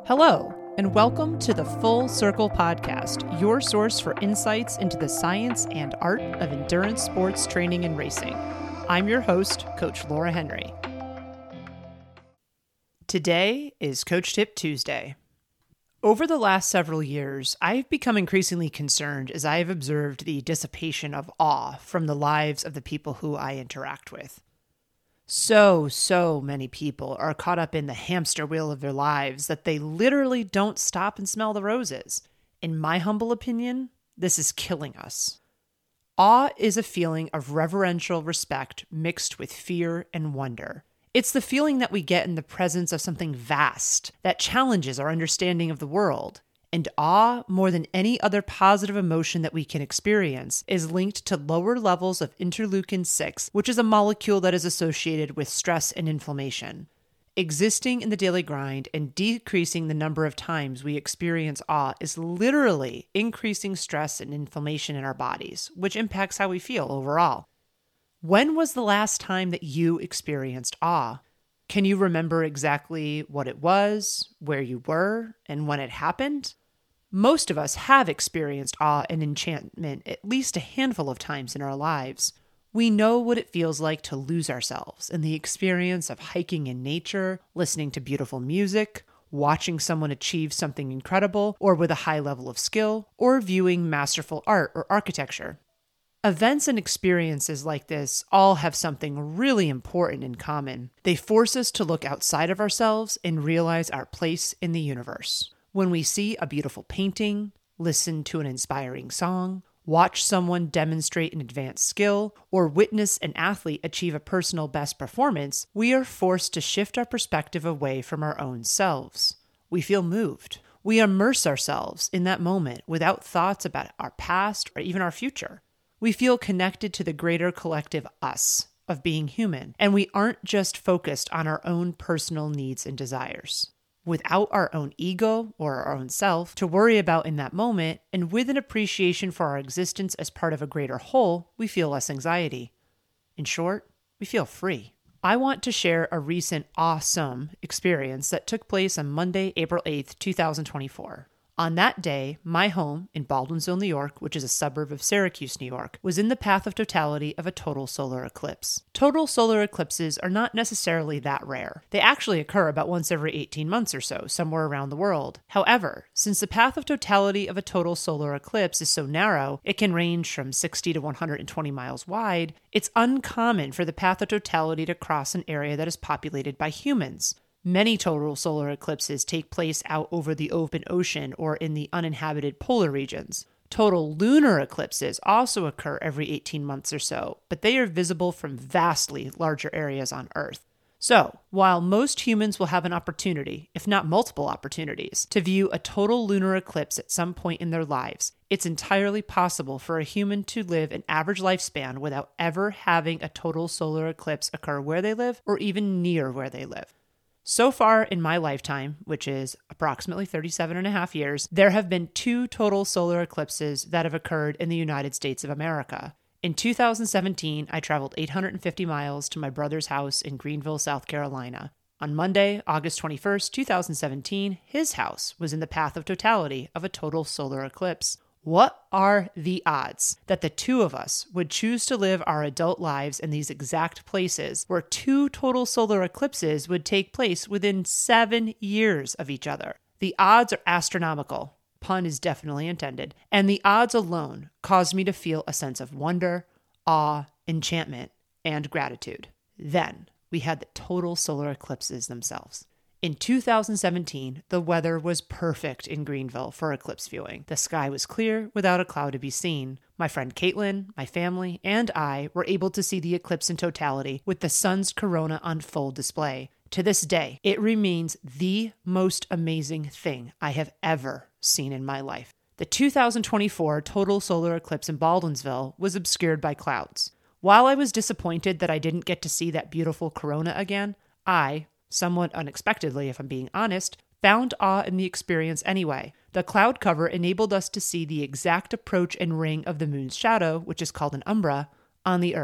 Hello, and welcome to the Full Circle Podcast, your source for insights into the science and art of endurance sports training and racing. I'm your host, Coach Laura Henry. Today is Coach Tip Tuesday. Over the last several years, I've become increasingly concerned as I have observed the dissipation of awe from the lives of the people who I interact with. So many people are caught up in the hamster wheel of their lives that they literally don't stop and smell the roses. In my humble opinion, this is killing us. Awe is a feeling of reverential respect mixed with fear and wonder. It's the feeling that we get in the presence of something vast that challenges our understanding of the world. And awe, more than any other positive emotion that we can experience, is linked to lower levels of interleukin-6, which is a molecule that is associated with stress and inflammation. Existing in the daily grind and decreasing the number of times we experience awe is literally increasing stress and inflammation in our bodies, which impacts how we feel overall. When was the last time that you experienced awe? Can you remember exactly what it was, where you were, and when it happened? Most of us have experienced awe and enchantment at least a handful of times in our lives. We know what it feels like to lose ourselves in the experience of hiking in nature, listening to beautiful music, watching someone achieve something incredible or with a high level of skill, or viewing masterful art or architecture. Events and experiences like this all have something really important in common. They force us to look outside of ourselves and realize our place in the universe. When we see a beautiful painting, listen to an inspiring song, watch someone demonstrate an advanced skill, or witness an athlete achieve a personal best performance, we are forced to shift our perspective away from our own selves. We feel moved. We immerse ourselves in that moment without thoughts about our past or even our future. We feel connected to the greater collective us of being human, and we aren't just focused on our own personal needs and desires. Without our own ego or our own self to worry about in that moment, and with an appreciation for our existence as part of a greater whole, we feel less anxiety. In short, we feel free. I want to share a recent awesome experience that took place on Monday, April 8th, 2024. On that day, my home in Baldwinsville, New York, which is a suburb of Syracuse, New York, was in the path of totality of a total solar eclipse. Total solar eclipses are not necessarily that rare. They actually occur about once every 18 months or so, somewhere around the world. However, since the path of totality of a total solar eclipse is so narrow, it can range from 60 to 120 miles wide, it's uncommon for the path of totality to cross an area that is populated by humans. Many total solar eclipses take place out over the open ocean or in the uninhabited polar regions. Total lunar eclipses also occur every 18 months or so, but they are visible from vastly larger areas on Earth. So, while most humans will have an opportunity, if not multiple opportunities, to view a total lunar eclipse at some point in their lives, it's entirely possible for a human to live an average lifespan without ever having a total solar eclipse occur where they live or even near where they live. So far in my lifetime, which is approximately 37 and a half years, there have been 2 total solar eclipses that have occurred in the United States of America. In 2017, I traveled 850 miles to my brother's house in Greenville, South Carolina. On Monday, August 21st, 2017, his house was in the path of totality of a total solar eclipse. What are the odds that the two of us would choose to live our adult lives in these exact places where 2 total solar eclipses would take place within 7 years of each other? The odds are astronomical. Pun is definitely intended. And the odds alone caused me to feel a sense of wonder, awe, enchantment, and gratitude. Then we had the total solar eclipses themselves. In 2017, the weather was perfect in Greenville for eclipse viewing. The sky was clear without a cloud to be seen. My friend Caitlin, my family, and I were able to see the eclipse in totality with the sun's corona on full display. To this day, it remains the most amazing thing I have ever seen in my life. The 2024 total solar eclipse in Baldwinsville was obscured by clouds. While I was disappointed that I didn't get to see that beautiful corona again, I, somewhat unexpectedly if I'm being honest, found awe in the experience anyway. The cloud cover enabled us to see the exact approach and ring of the moon's shadow, which is called an umbra, on the Earth.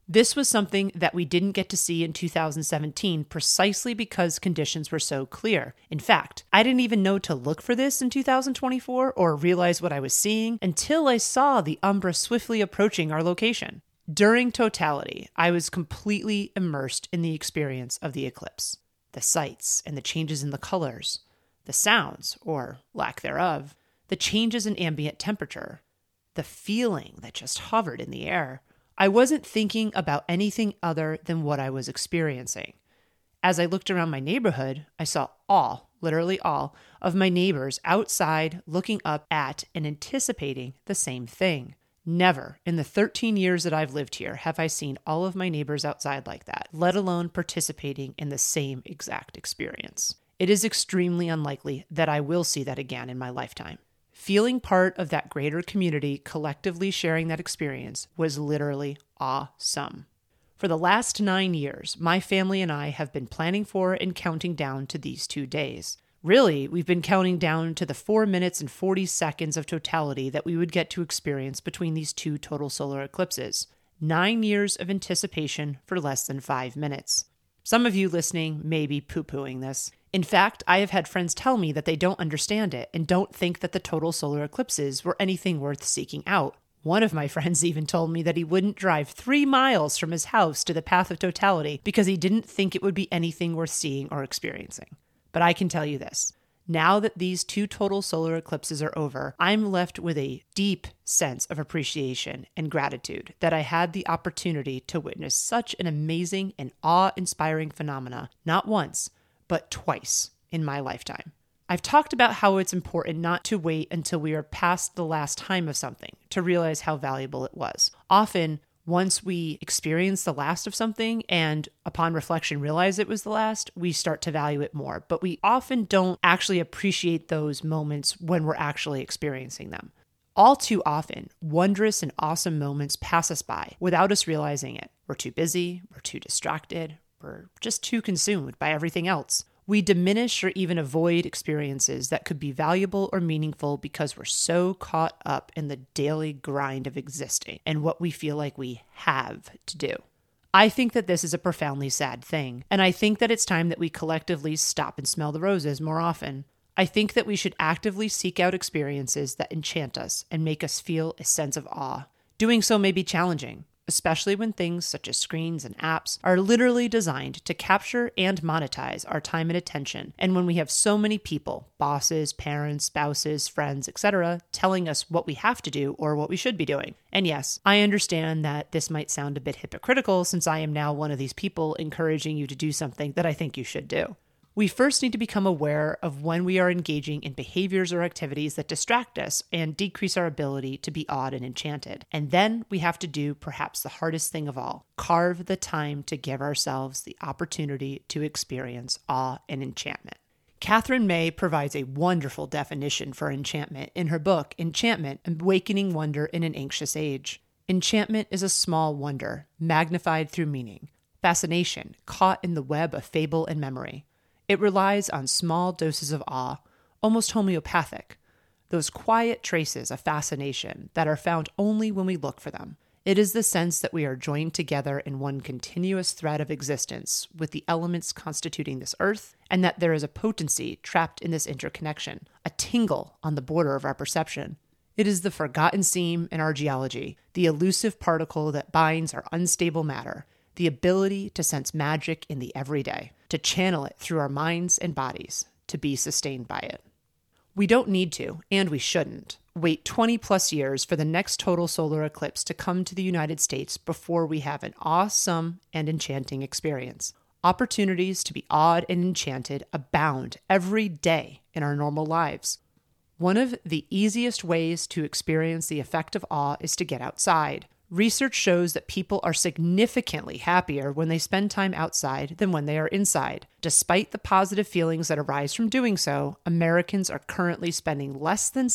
This was something that we didn't get to see in 2017 precisely because conditions were so clear. In fact, I didn't even know to look for this in 2024 or realize what I was seeing until I saw the umbra swiftly approaching our location. During totality, I was completely immersed in the experience of the eclipse. The sights and the changes in the colors, the sounds, or lack thereof, the changes in ambient temperature, the feeling that just hovered in the air. I wasn't thinking about anything other than what I was experiencing. As I looked around my neighborhood, I saw all, literally all, of my neighbors outside looking up at and anticipating the same thing. Never in the 13 years that I've lived here have I seen all of my neighbors outside like that, let alone participating in the same exact experience. It is extremely unlikely that I will see that again in my lifetime. Feeling part of that greater community collectively sharing that experience was literally awesome. For the last 9 years, my family and I have been planning for and counting down to these 2 days. Really, we've been counting down to the 4 minutes and 40 seconds of totality that we would get to experience between these two total solar eclipses. 9 years of anticipation for less than 5 minutes. Some of you listening may be poo-pooing this. In fact, I have had friends tell me that they don't understand it and don't think that the total solar eclipses were anything worth seeking out. One of my friends even told me that he wouldn't drive 3 miles from his house to the path of totality because he didn't think it would be anything worth seeing or experiencing. But I can tell you this. Now that these two total solar eclipses are over, I'm left with a deep sense of appreciation and gratitude that I had the opportunity to witness such an amazing and awe-inspiring phenomena, not once, but twice in my lifetime. I've talked about how it's important not to wait until we are past the last time of something to realize how valuable it was. Often, once we experience the last of something and upon reflection realize it was the last, we start to value it more. But we often don't actually appreciate those moments when we're actually experiencing them. All too often, wondrous and awesome moments pass us by without us realizing it. We're too busy, we're too distracted, we're just too consumed by everything else. We diminish or even avoid experiences that could be valuable or meaningful because we're so caught up in the daily grind of existing and what we feel like we have to do. I think that this is a profoundly sad thing, and I think that it's time that we collectively stop and smell the roses more often. I think that we should actively seek out experiences that enchant us and make us feel a sense of awe. Doing so may be challenging, especially when things such as screens and apps are literally designed to capture and monetize our time and attention, and when we have so many people, bosses, parents, spouses, friends, etc., telling us what we have to do or what we should be doing. And yes, I understand that this might sound a bit hypocritical since I am now one of these people encouraging you to do something that I think you should do. We first need to become aware of when we are engaging in behaviors or activities that distract us and decrease our ability to be awed and enchanted. And then we have to do perhaps the hardest thing of all, carve the time to give ourselves the opportunity to experience awe and enchantment. Catherine May provides a wonderful definition for enchantment in her book, Enchantment: Awakening Wonder in an Anxious Age. Enchantment is a small wonder, magnified through meaning, fascination, caught in the web of fable and memory. It relies on small doses of awe, almost homeopathic, those quiet traces of fascination that are found only when we look for them. It is the sense that we are joined together in one continuous thread of existence with the elements constituting this earth, and that there is a potency trapped in this interconnection, a tingle on the border of our perception. It is the forgotten seam in our geology, the elusive particle that binds our unstable matter, the ability to sense magic in the everyday, to channel it through our minds and bodies, to be sustained by it. We don't need to, and we shouldn't, wait 20 plus years for the next total solar eclipse to come to the United States before we have an awesome and enchanting experience. Opportunities to be awed and enchanted abound every day in our normal lives. One of the easiest ways to experience the effect of awe is to get outside. Research shows that people are significantly happier when they spend time outside than when they are inside. Despite the positive feelings that arise from doing so, Americans are currently spending less than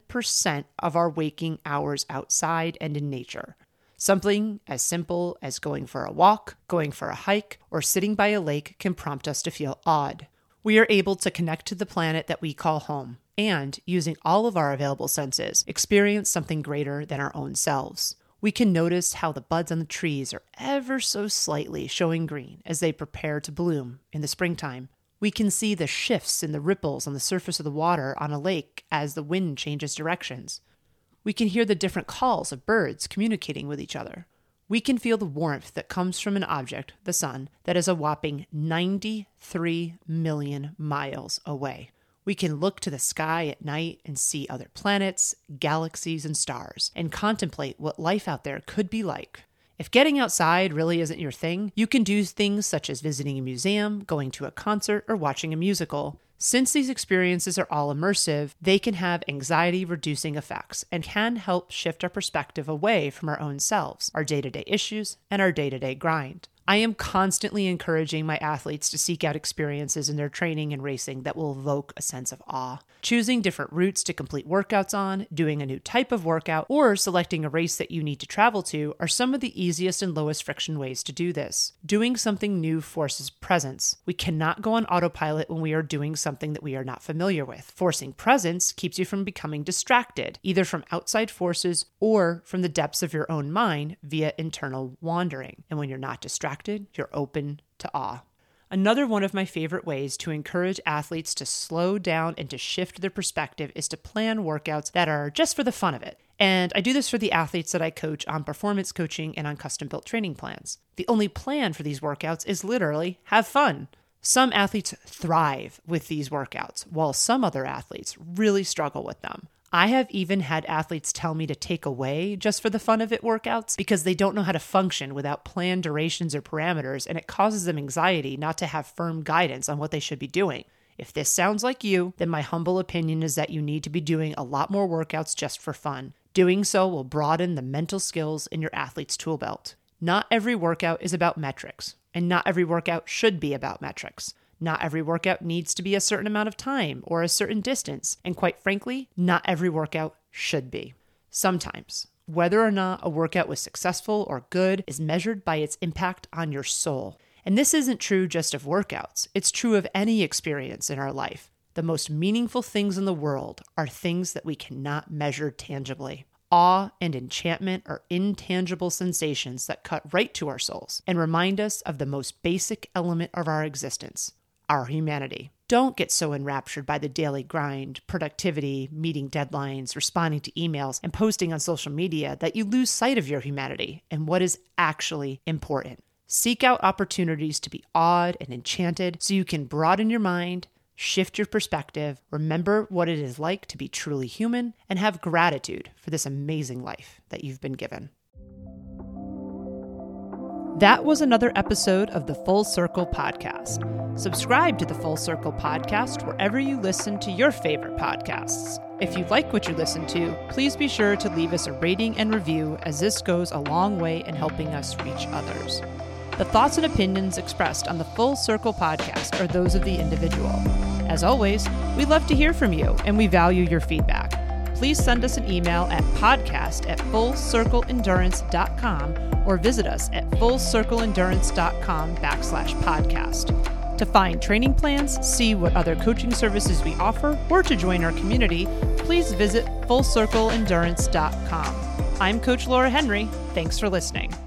7% of our waking hours outside and in nature. Something as simple as going for a walk, going for a hike, or sitting by a lake can prompt us to feel awed. We are able to connect to the planet that we call home and, using all of our available senses, experience something greater than our own selves. We can notice how the buds on the trees are ever so slightly showing green as they prepare to bloom in the springtime. We can see the shifts in the ripples on the surface of the water on a lake as the wind changes directions. We can hear the different calls of birds communicating with each other. We can feel the warmth that comes from an object, the sun, that is a whopping 93 million miles away. We can look to the sky at night and see other planets, galaxies, and stars, and contemplate what life out there could be like. If getting outside really isn't your thing, you can do things such as visiting a museum, going to a concert, or watching a musical. Since these experiences are all immersive, they can have anxiety-reducing effects and can help shift our perspective away from our own selves, our day-to-day issues, and our day-to-day grind. I am constantly encouraging my athletes to seek out experiences in their training and racing that will evoke a sense of awe. Choosing different routes to complete workouts on, doing a new type of workout, or selecting a race that you need to travel to are some of the easiest and lowest friction ways to do this. Doing something new forces presence. We cannot go on autopilot when we are doing something that we are not familiar with. Forcing presence keeps you from becoming distracted, either from outside forces or from the depths of your own mind via internal wandering. And when you're not distracted, you're open to awe. Another one of my favorite ways to encourage athletes to slow down and to shift their perspective is to plan workouts that are just for the fun of it. And I do this for the athletes that I coach on performance coaching and on custom-built training plans. The only plan for these workouts is literally have fun. Some athletes thrive with these workouts, while some other athletes really struggle with them. I have even had athletes tell me to take away just for the fun of it workouts because they don't know how to function without planned durations or parameters, and it causes them anxiety not to have firm guidance on what they should be doing. If this sounds like you, then my humble opinion is that you need to be doing a lot more workouts just for fun. Doing so will broaden the mental skills in your athlete's tool belt. Not every workout is about metrics, and not every workout should be about metrics. Not every workout needs to be a certain amount of time or a certain distance, and quite frankly, not every workout should be. Sometimes, whether or not a workout was successful or good is measured by its impact on your soul. And this isn't true just of workouts. It's true of any experience in our life. The most meaningful things in the world are things that we cannot measure tangibly. Awe and enchantment are intangible sensations that cut right to our souls and remind us of the most basic element of our existence, our humanity. Don't get so enraptured by the daily grind, productivity, meeting deadlines, responding to emails, and posting on social media that you lose sight of your humanity and what is actually important. Seek out opportunities to be awed and enchanted so you can broaden your mind, shift your perspective, remember what it is like to be truly human, and have gratitude for this amazing life that you've been given. That was another episode of the Full Circle Podcast. Subscribe to the Full Circle Podcast wherever you listen to your favorite podcasts. If you like what you listen to, please be sure to leave us a rating and review, as this goes a long way in helping us reach others. The thoughts and opinions expressed on the Full Circle Podcast are those of the individual. As always, we love to hear from you and we value your feedback. Please send us an email at podcast@fullcircleendurance.com or visit us at fullcircleendurance.com/podcast. To find training plans, see what other coaching services we offer, or to join our community, please visit fullcircleendurance.com. I'm Coach Laura Henry. Thanks for listening.